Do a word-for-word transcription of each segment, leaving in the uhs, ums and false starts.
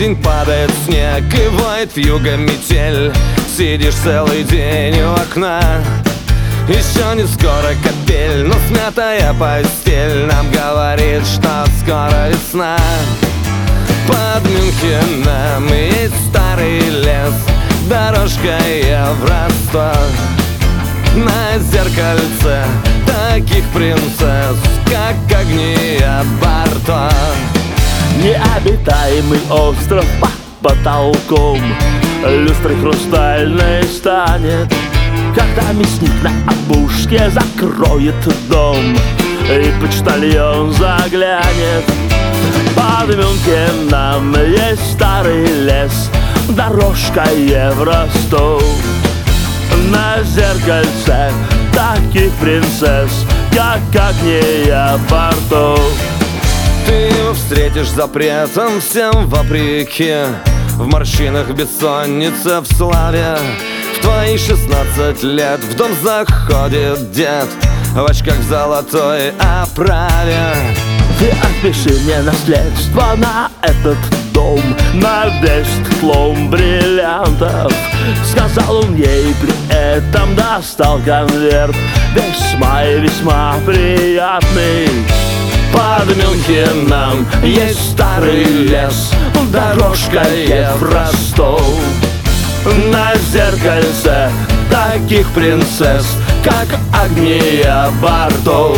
день падает снег и воет вьюга метель. Сидишь целый день у окна, еще не скоро капель, но смятая постель нам говорит, что скоро весна. Под Мюнхеном есть старый лес, дорожка Евросток. На зеркальце таких принцесс, как огни от бортов. Необитаемый остров под потолком люстрой хрустальной станет, когда мясник на опушке закроет дом и почтальон заглянет. Под Мюнхеном есть старый лес, дорожка Евросток. На зеркальце таких принцесс, как огни от бортов. Ты встретишь запретом всем вопреки, в морщинах бессонница, в славе. В твои шестнадцать лет в дом заходит дед в очках в золотой оправе. Ты отпиши мне наследство на этот дом, на весь тлом бриллиантов. Сказал он ей, при этом достал конверт, весьма и весьма приятный. Под Мюнхеном есть старый лес, дорожка Евросток. На зеркальце таких принцесс, как огни от бортов.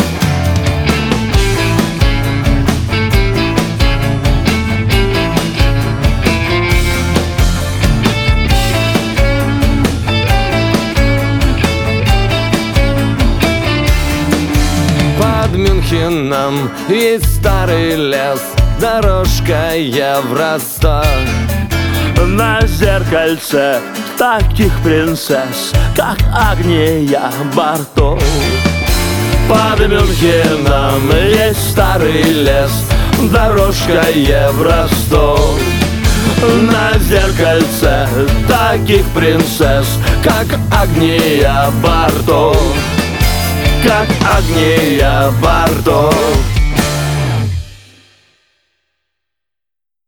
Под Мюнхеном есть старый лес, дорожка Евросток. На зеркальце таких принцесс, как огни от бортов. Под Мюнхеном есть старый лес, дорожка Евросток. На зеркальце таких принцесс, как огни от бортов, как огни от бортов.